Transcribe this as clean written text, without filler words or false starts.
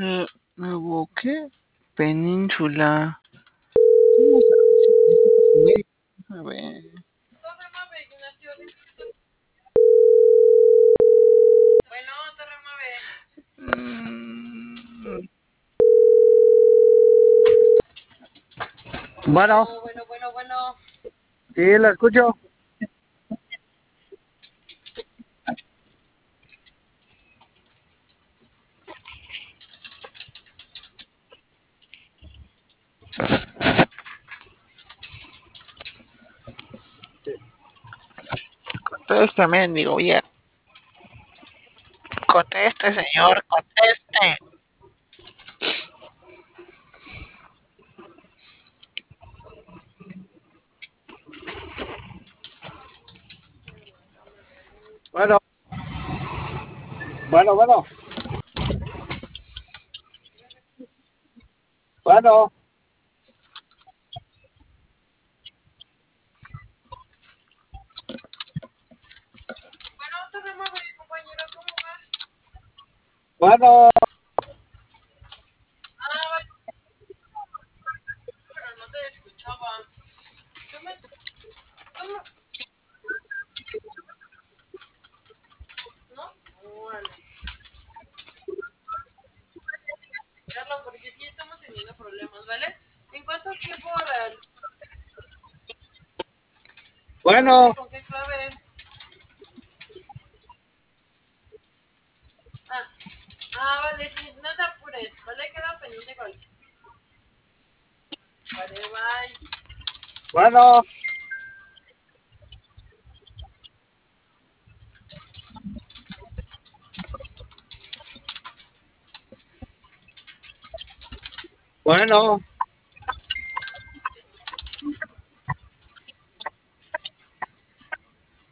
¿Nuevo qué? Península. ¿Cómo sabes si estamos en México? A ver. Mm, Bueno, Bueno. sí, la escucho. conteste, mendigo viejo. Conteste, señor, conteste. Bueno, bueno. Bueno, Bueno, tenemos a compañero, ¿cómo vas? bueno. Ah, pero no te escuchaba. ¿Tú me, tú me- ¿No? Órale. Carlos, porque sí estamos teniendo problemas, ¿vale? ¿En cuánto tiempo real? Bueno, ¿Vale? ¿Con qué clave? Ah, vale, sí, no te apures, ¿vale? Queda pendiente con... Vale, bye. bueno. Bueno.